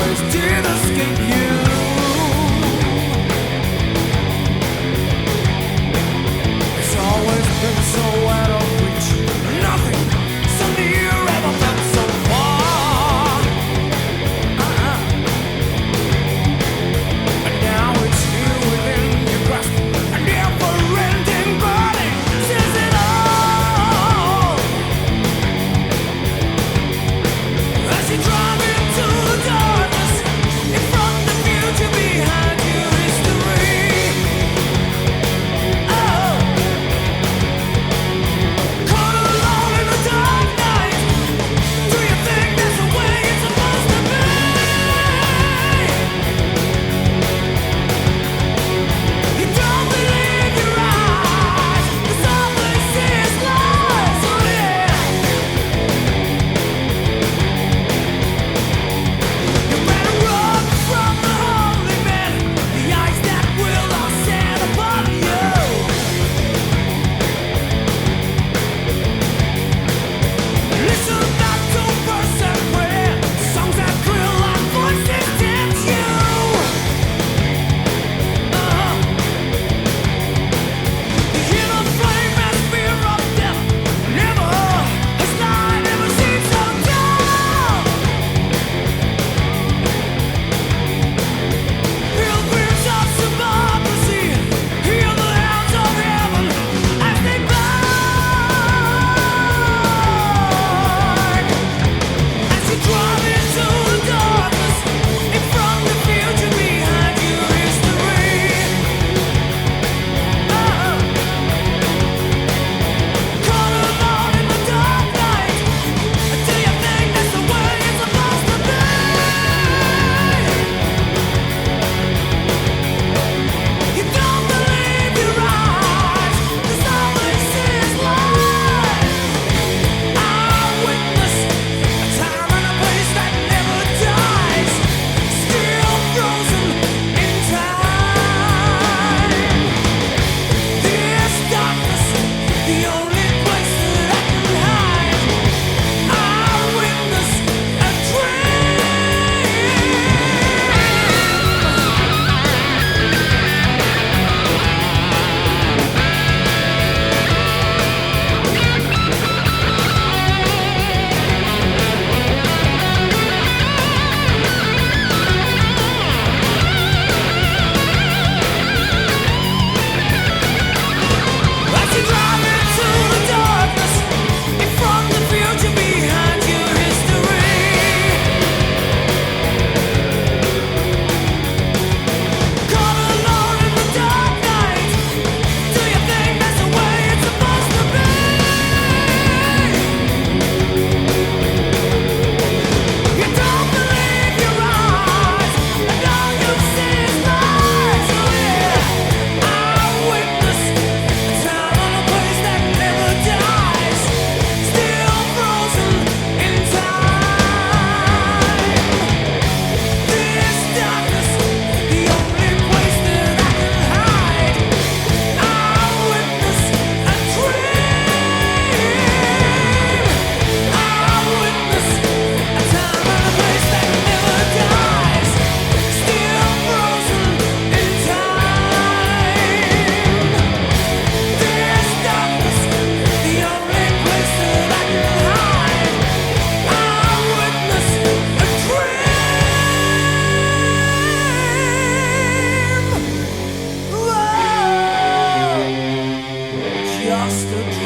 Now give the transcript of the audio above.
always did escape you. It's always been so out of reach. Nothing so near, ever felt so far. And now it's here within your grasp. A never-ending burning says it all. As you drive into the darkness, in front the future, behind you history. Oh, caught alone in the dark night. Do you think that's the way it's supposed to be? You don't believe your eyes, 'cause all they see is lies. Oh yeah. You better run from the holy men, the eyes that will all set upon you. Listen not to verse and prayer, songs that thrill like voices tempt you. You hear the flame and fear of death. Never has night ever seemed so dull. Pilgrims of democracy, hear the hounds of heaven as they bark. As you drive into the darkness, in front the future, behind you history. Caught alone in the dark night. Do you think that's the way it's supposed to be? You don't believe your eyes, 'cause all they see is lies. I witness a time and a place that never dies, still frozen in time. This darkness, the only place that I can hide. I witness a As you drive into the darkness, in front the future, behind you history. Caught alone in the dark night. Do you think that's the way it's supposed to be? You don't believe your eyes, and all you see is lies. Oh yeah. I witness a time and a place that never dies, still frozen in time. This darkness, the only place that I can hide. I witness a dream. I witness a time and a place that never dies, still frozen in time. This darkness, the only place that I can hide. I witness a dream. Whoa, just a dream.